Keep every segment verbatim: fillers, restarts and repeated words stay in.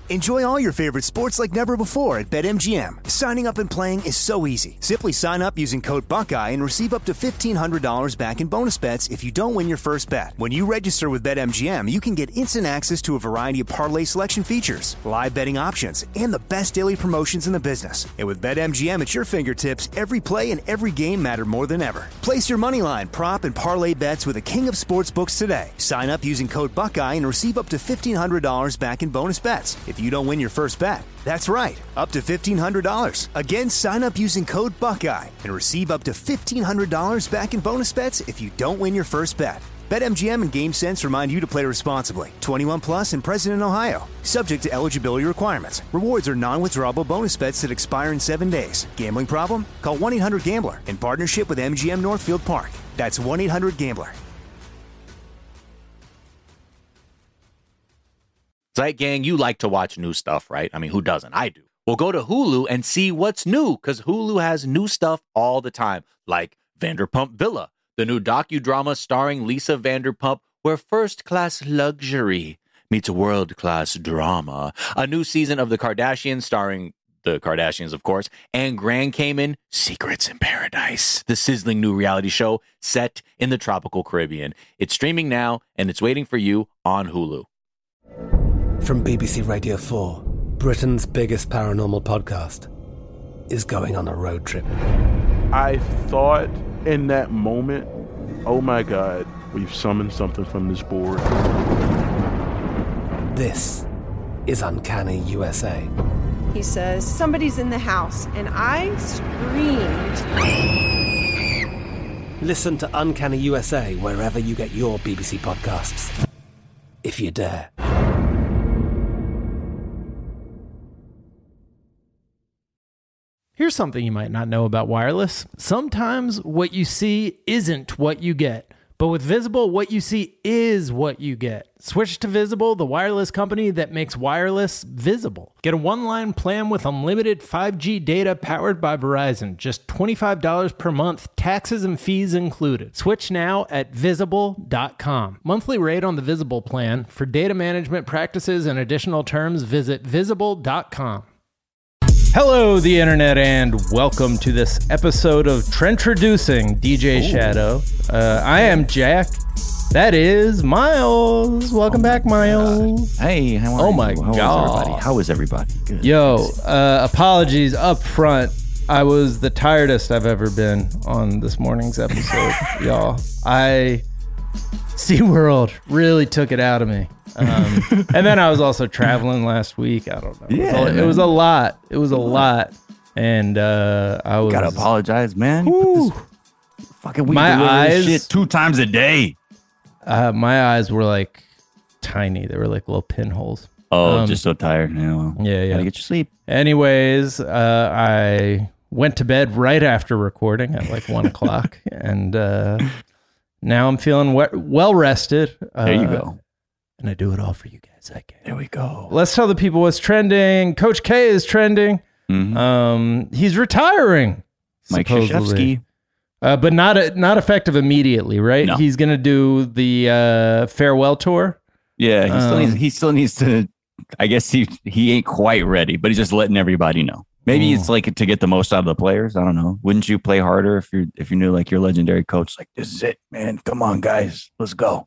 Enjoy all your favorite sports like never before at BetMGM. Signing up and playing is so easy. Simply sign up using code Buckeye and receive up to fifteen hundred dollars back in bonus bets if you don't win your first bet. When you register with BetMGM, you can get instant access to a variety of parlay selection features, live betting options, and the best daily promotions in the business. And with BetMGM at your fingertips, every play and every game matter more than ever. Place your moneyline, prop, and parlay bets with the king of sportsbooks today. Sign up using code Buckeye and receive up to fifteen hundred dollars back in bonus bets if you don't win your first bet. That's right, up to fifteen hundred dollars. Again, sign up using code Buckeye and receive up to fifteen hundred dollars back in bonus bets if you don't win your first bet. BetMGM and GameSense remind you to play responsibly. twenty-one plus and present in Ohio. Subject to eligibility requirements. Rewards are non-withdrawable bonus bets that expire in seven days. Gambling problem? Call one eight hundred gambler in partnership with M G M Northfield Park. That's one eight hundred gambler. Zeit Gang, you like to watch new stuff, right? I mean, who doesn't? I do. Well, go to Hulu and see what's new, because Hulu has new stuff all the time, like Vanderpump Villa, the new docudrama starring Lisa Vanderpump, where first-class luxury meets world-class drama. A new season of The Kardashians starring the Kardashians, of course, and Grand Cayman, Secrets in Paradise, the sizzling new reality show set in the tropical Caribbean. It's streaming now, and it's waiting for you on Hulu. From B B C Radio four, Britain's biggest paranormal podcast is going on a road trip. I thought in that moment, oh my God, we've summoned something from this board. This is Uncanny U S A. He says, somebody's in the house, and I screamed. Listen to Uncanny U S A wherever you get your B B C podcasts, if you dare. Here's something you might not know about wireless. Sometimes what you see isn't what you get. But with Visible, what you see is what you get. Switch to Visible, the wireless company that makes wireless visible. Get a one-line plan with unlimited five G data powered by Verizon. Just twenty-five dollars per month, taxes and fees included. Switch now at visible dot com. Monthly rate on the Visible plan. For data management practices and additional terms, visit visible dot com. Hello, the internet, and welcome to this episode of Trentroducing D J Ooh. Shadow. Uh, I am Jack. That is Miles. Welcome oh back, Miles. God. Hey, how are oh you? my how God. Is everybody? How is everybody? Good. Yo, uh, apologies up front. I was the tiredest I've ever been on this morning's episode, y'all. I SeaWorld really took it out of me. Um, and then I was also traveling last week. I don't know. Yeah, it was a, it was a lot. It was a lot. And uh, I was... Gotta apologize, man. Woo, fucking we my eyes, this shit two times a day. Uh, my eyes were like tiny. They were like little pinholes. Oh, um, just so tired. Yeah, well, yeah, yeah. Gotta get your sleep. Anyways, uh, I went to bed right after recording at like one o'clock. And uh, now I'm feeling we- well rested. Uh, there you go. And I do it all for you guys. I can. There we go. Let's tell the people what's trending. Coach K is trending. Mm-hmm. Um, he's retiring. Mike supposedly. Krzyzewski. Uh, but not a, not effective immediately, right? No. He's gonna do the uh, farewell tour. Yeah, he um, still needs. He still needs to. I guess he he ain't quite ready, but he's just letting everybody know. Maybe mm. it's like to get the most out of the players. I don't know. Wouldn't you play harder if you if you knew like your legendary coach? Like, this is it, man. Come on, guys, let's go.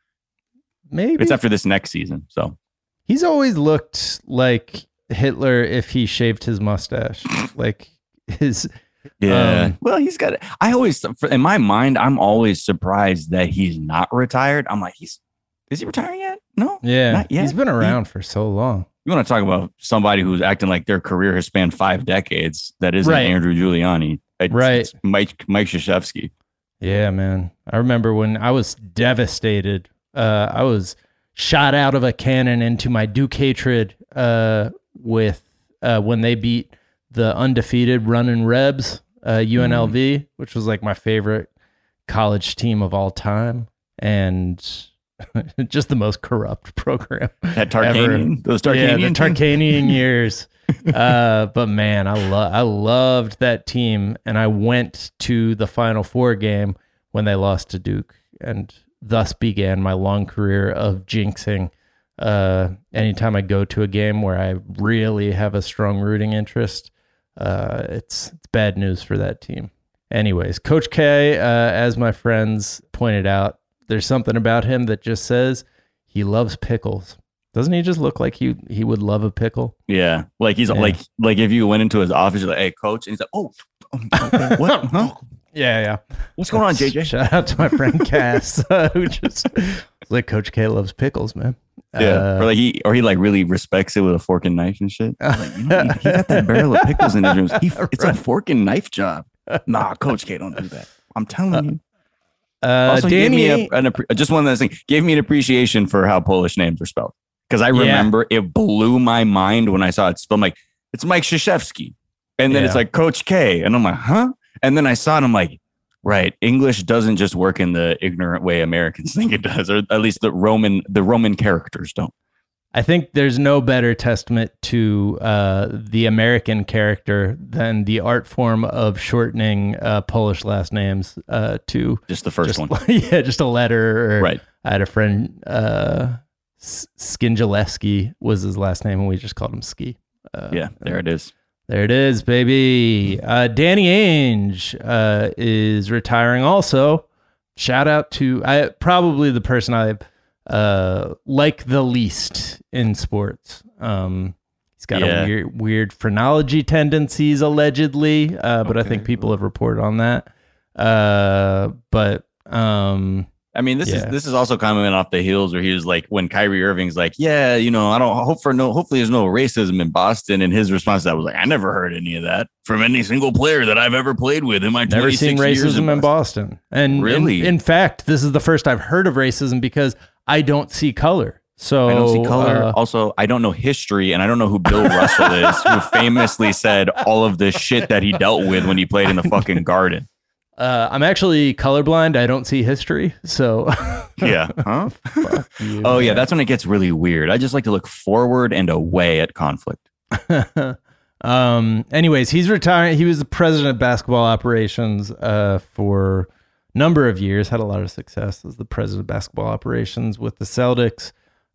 Maybe it's after this next season. So he's always looked like Hitler if he shaved his mustache. Like his yeah. Um, well, he's got it. I always in my mind, I'm always surprised that he's not retired. I'm like, he's is he retiring yet? No. Yeah. Not yet. He's been around he, for so long. You want to talk about somebody who's acting like their career has spanned five decades? That isn't right. Andrew Giuliani. It's, right. It's Mike Mike Krzyzewski. Yeah, man. I remember when I was devastated. Uh, I was shot out of a cannon into my Duke hatred uh, with uh, when they beat the undefeated Runnin' Rebs, uh, U N L V, mm. which was like my favorite college team of all time, and just the most corrupt program. That Tarkanian, those Tarkanian, yeah, the Tarkanian years. uh, but man, I love I loved that team, and I went to the Final Four game when they lost to Duke, and thus began my long career of jinxing Uh, anytime I go to a game where I really have a strong rooting interest, uh, it's it's bad news for that team. Anyways, Coach K, uh, as my friends pointed out, there's something about him that just says he loves pickles. Doesn't he just look like he he would love a pickle? Yeah, like he's yeah. like like if you went into his office, you're like, "Hey, coach," and he's like, "Oh, okay, what? Huh? Yeah, yeah. What's going on, J J?" Shout out to my friend Cass, uh, who just like Coach K loves pickles, man. Yeah, uh, or like he or he like really respects it with a fork and knife and shit. Like, you know, he, he got that barrel of pickles in his room. He, it's right. a fork and knife job. Nah, Coach K, don't do that. I'm telling uh, you. Uh, also, Danny, gave me a, an, just one last thing. Gave me an appreciation for how Polish names are spelled. Because I remember yeah. it blew my mind when I saw it spelled. I'm like, it's Mike Krzyzewski. And then yeah. it's like Coach K. And I'm like, huh? And then I saw it. I'm like, right. English doesn't just work in the ignorant way Americans think it does, or at least the Roman, the Roman characters don't. I think there's no better testament to uh, the American character than the art form of shortening uh, Polish last names uh, to just the first just, one. Yeah, just a letter. Or right. I had a friend, uh, Skinjalewski was his last name, and we just called him Ski. Uh, yeah, there it is. There it is, baby. Uh, Danny Ainge uh, is retiring also. Shout out to I probably the person I uh, like the least in sports. Um, he's got yeah. a weird, weird phrenology tendencies, allegedly, uh, but okay. I think people have reported on that. Uh, but um, I mean, this yeah. is this is also coming off the heels where he was like, when Kyrie Irving's like, yeah, you know, I don't hope for no, hopefully there's no racism in Boston. And his response to that was like, I never heard any of that from any single player that I've ever played with in my never seen racism in Boston. Boston. And really, in, in fact, this is the first I've heard of racism because I don't see color. So I don't see color. Uh, also, I don't know history, and I don't know who Bill Russell is, who famously said all of the shit that he dealt with when he played in the fucking Garden. Uh, I'm actually colorblind. I don't see history. So yeah. Huh? You, oh, yeah. That's when it gets really weird. I just like to look forward and away at conflict. um. Anyways, he's retiring. He was the president of basketball operations uh, for a number of years. Had a lot of success as the president of basketball operations with the Celtics.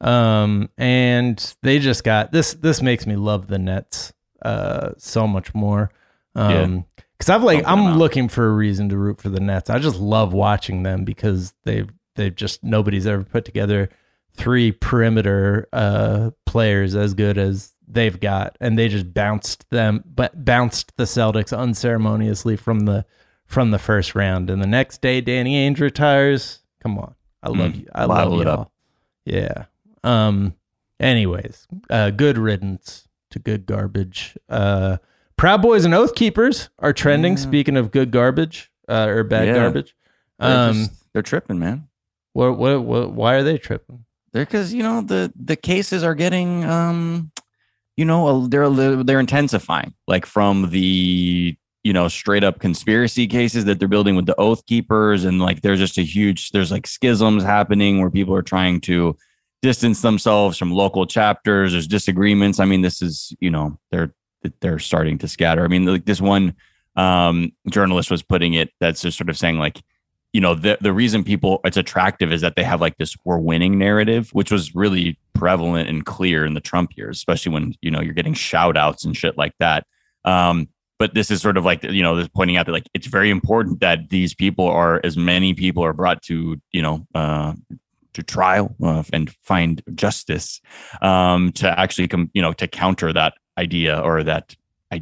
Um, and they just got this. This makes me love the Nets uh, so much more. Um, yeah. Because I've like I'm looking for a reason to root for the Nets. I just love watching them because they've they've just nobody's ever put together three perimeter uh, players as good as they've got, and they just bounced them, but bounced the Celtics unceremoniously from the from the first round. And the next day, Danny Ainge retires. Come on, I love mm, you. I love you all. Yeah. Um. Anyways, uh, good riddance to good garbage. Uh. Proud Boys and Oath Keepers are trending. Yeah. Speaking of good garbage uh, or bad yeah. garbage, they're, um, just, they're tripping, man. What, what, what? Why are they tripping? They're because you know the the cases are getting, um, you know, they're they're intensifying. Like from the you know straight up conspiracy cases that they're building with the Oath Keepers, and like there's just a huge there's like schisms happening where people are trying to distance themselves from local chapters. There's disagreements. I mean, this is you know they're. they're starting to scatter. I mean, like this one um, journalist was putting it that's just sort of saying like, you know, the, the reason people it's attractive is that they have like this we're winning narrative, which was really prevalent and clear in the Trump years, especially when, you know, you're getting shout outs and shit like that. Um, but this is sort of like, you know, this pointing out that like, it's very important that these people are as many people are brought to, you know, uh, to trial uh, and find justice um, to actually come, you know, to counter that idea or that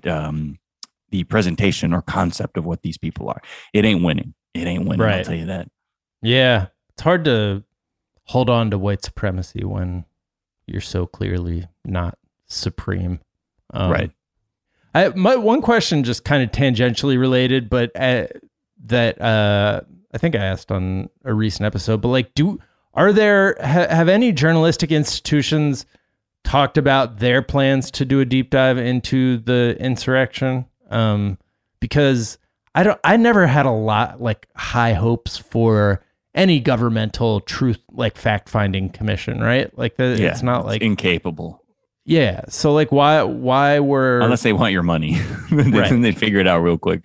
um the presentation or concept of what these people are. It ain't winning. It ain't winning. Right. I'll tell you that. Yeah. It's hard to hold on to white supremacy when you're so clearly not supreme. Um, right. I my one question just kind of tangentially related, but uh, that uh I think I asked on a recent episode, but like do are there ha, have any journalistic institutions talked about their plans to do a deep dive into the insurrection? Um, because I don't, I never had a lot like high hopes for any governmental truth, like fact finding commission, right? Like the, yeah, it's not like it's incapable. Yeah. So like why, why were, unless they want your money, then right. they figure it out real quick.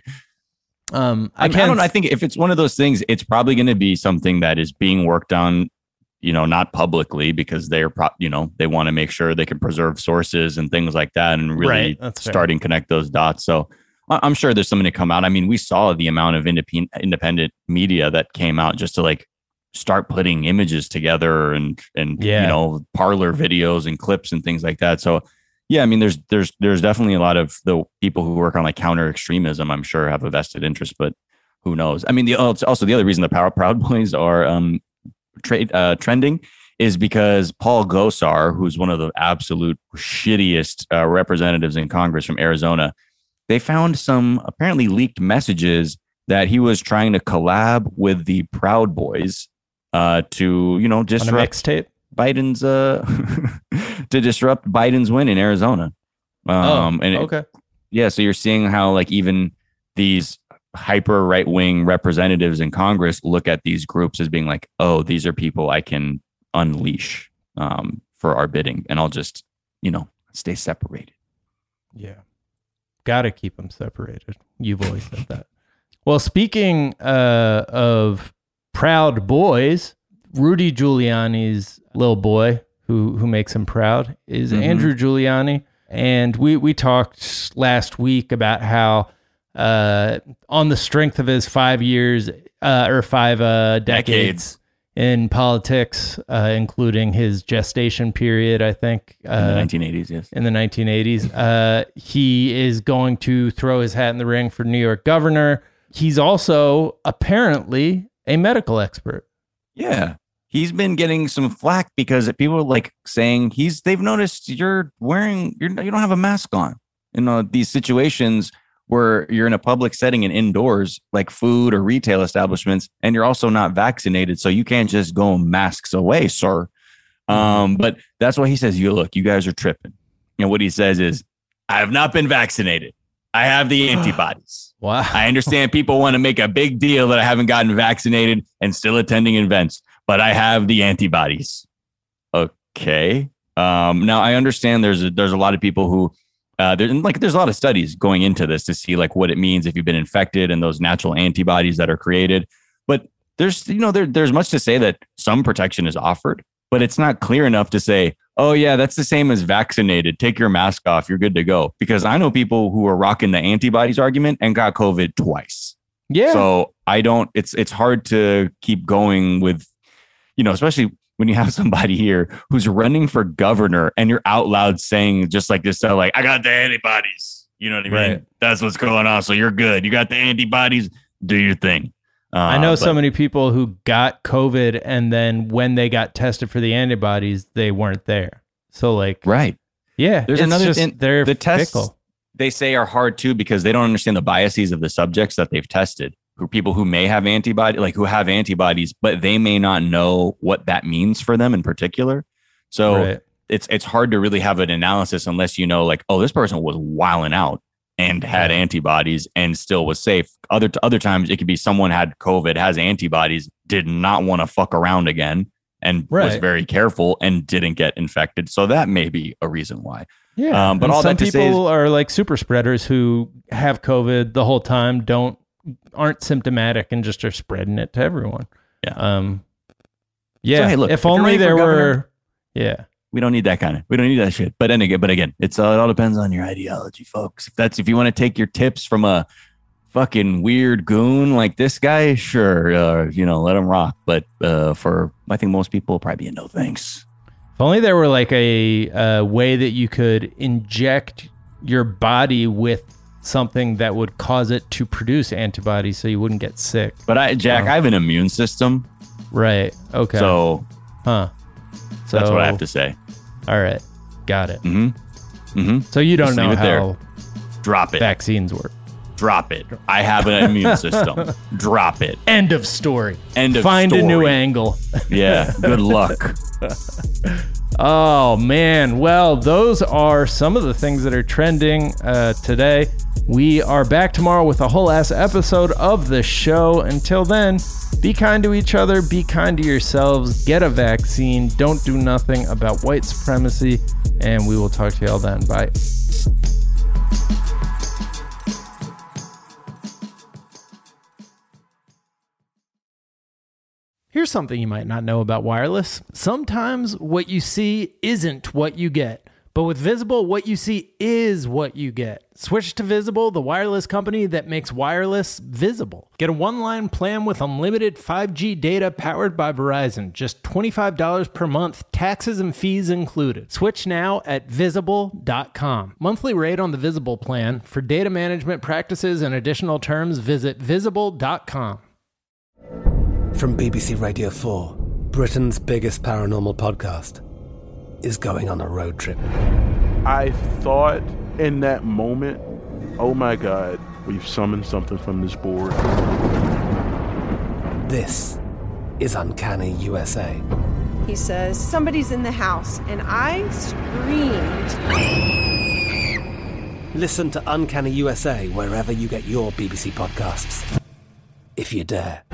Um, I, I, mean, I don't know. I think if it's one of those things, it's probably going to be something that is being worked on you know, not publicly because they're, pro- you know, they want to make sure they can preserve sources and things like that and really Right, starting to connect those dots. So I'm sure there's something to come out. I mean, we saw the amount of independent independent media that came out just to like start putting images together and, and, Yeah. you know, parlor videos and clips and things like that. So yeah, I mean, there's, there's, there's definitely a lot of the people who work on like counter extremism, I'm sure have a vested interest, but who knows? I mean, the also the other reason the Power Proud Boys are um, trade uh, trending is because Paul Gosar, who's one of the absolute shittiest uh, representatives in Congress from Arizona, they found some apparently leaked messages that he was trying to collab with the Proud Boys uh, to, you know, disrupt On a mixtape? Biden's uh, to disrupt Biden's win in Arizona. Um, oh, and it, okay. yeah, so you're seeing how like even these hyper right wing representatives in Congress look at these groups as being like, oh, these are people I can unleash um, for our bidding, and I'll just, you know, stay separated. Yeah. Got to keep them separated. You've always said that. Well, speaking uh, of Proud Boys, Rudy Giuliani's little boy who who makes him proud is Mm-hmm. Andrew Giuliani. And we, we talked last week about how uh, on the strength of his five years uh, or five uh, decades, Decades. in politics, uh, including his gestation period, I think. Uh, In the nineteen eighties, yes. in the nineteen eighties. Uh, he is going to throw his hat in the ring for New York governor. He's also apparently a medical expert. Yeah. He's been getting some flack because people are like saying he's, they've noticed you're wearing, you're, you don't have a mask on in uh, these situations where you're in a public setting and indoors, like food or retail establishments, and you're also not vaccinated. So you can't just go masks away, sir. Um, but that's why he says, you look, you guys are tripping. And what he says is, I have not been vaccinated. I have the antibodies. Wow. I understand people want to make a big deal that I haven't gotten vaccinated and still attending events, but I have the antibodies. Okay. Um, now I understand there's a, there's a lot of people who uh, there's like there's a lot of studies going into this to see like what it means if you've been infected and those natural antibodies that are created. But there's you know there there's much to say that some protection is offered, but it's not clear enough to say, oh yeah, that's the same as vaccinated. Take your mask off, you're good to go. Because I know people who are rocking the antibodies argument and got COVID twice. Yeah. So I don't. It's it's hard to keep going with, you know, especially when you have somebody here who's running for governor and you're out loud saying just like this, so like, I got the antibodies. You know what I mean? Right. That's what's going on. So you're good. You got the antibodies. Do your thing. Uh, I know but, so many people who got COVID and then when they got tested for the antibodies, they weren't there. So like, Right. yeah, There's it's another just, thing. they're The tests fickle. they say are hard too because they don't understand the biases of the subjects that they've tested. Who people who may have antibody, like who have antibodies, but they may not know what that means for them in particular. So Right. it's it's hard to really have an analysis unless you know, like, oh, this person was wilding out and had Yeah. antibodies and still was safe. Other other times it could be someone had COVID, has antibodies, did not want to fuck around again, and was Right. very careful and didn't get infected. So that may be a reason why. Yeah. Um, but And all some that to say people are like super spreaders who have COVID the whole time, don't aren't symptomatic and just are spreading it to everyone. Yeah. Um yeah. So, hey, look, if if you're only running for there governor- were yeah. We don't need that kind of. We don't need that shit. But then again, but again, it's uh, it all depends on your ideology, folks. If that's if you want to take your tips from a fucking weird goon like this guy, sure, uh, you know, let him rock. But uh, for I think most people, probably a no thanks. If only there were like a, a way that you could inject your body with something that would cause it to produce antibodies so you wouldn't get sick. But I, Jack, Oh. I have an immune system, Right. Okay. so huh. So that's what I have to say. All right. Got it. Mm-hmm. Mm-hmm. So you don't Just know leave it there. how Drop it. vaccines work. Drop it. I have an immune system. Drop it. End of story. End of Find story. a new angle. Yeah. Good luck. Oh, man. Well, those are some of the things that are trending uh, today. We are back tomorrow with a whole ass episode of the show. Until then, be kind to each other. Be kind to yourselves. Get a vaccine. Don't do nothing about white supremacy. And we will talk to y'all then. Bye. Here's something you might not know about wireless. Sometimes what you see isn't what you get. But with Visible, what you see is what you get. Switch to Visible, the wireless company that makes wireless visible. Get a one-line plan with unlimited five G data powered by Verizon. Just twenty-five dollars per month, taxes and fees included. Switch now at visible dot com. Monthly rate on the Visible plan. For data management practices and additional terms, visit visible dot com. From B B C Radio four, Britain's biggest paranormal podcast is going on a road trip. I thought in that moment, oh my God, we've summoned something from this board. This is Uncanny U S A. He says, somebody's in the house, and I screamed. Listen to Uncanny U S A wherever you get your B B C podcasts, if you dare.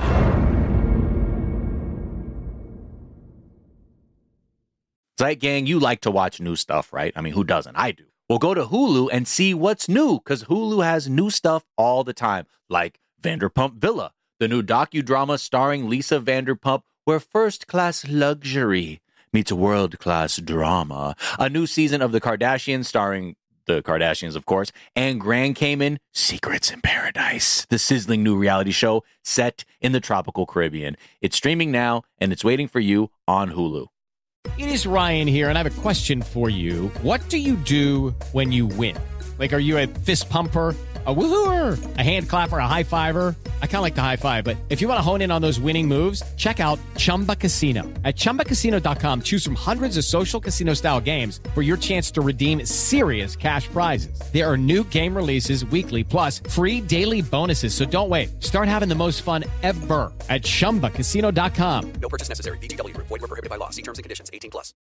Zeit Gang, you like to watch new stuff, right? I mean, who doesn't? I do. Well, go to Hulu and see what's new, because Hulu has new stuff all the time, like Vanderpump Villa, the new docudrama starring Lisa Vanderpump, where first-class luxury meets world-class drama. A new season of The Kardashians starring the Kardashians, of course, and Grand Cayman, Secrets in Paradise, the sizzling new reality show set in the tropical Caribbean. It's streaming now, and it's waiting for you on Hulu. It is Ryan here, and I have a question for you. What do you do when you win? Like, are you a fist pumper, a woo-hooer, a hand clapper, a high fiver? I kind of like the high five, but if you want to hone in on those winning moves, check out Chumba Casino. At chumba casino dot com, choose from hundreds of social casino-style games for your chance to redeem serious cash prizes. There are new game releases weekly, plus free daily bonuses, so don't wait. Start having the most fun ever at chumba casino dot com. No purchase necessary. V G W. Void where prohibited by law. See terms and conditions. eighteen plus.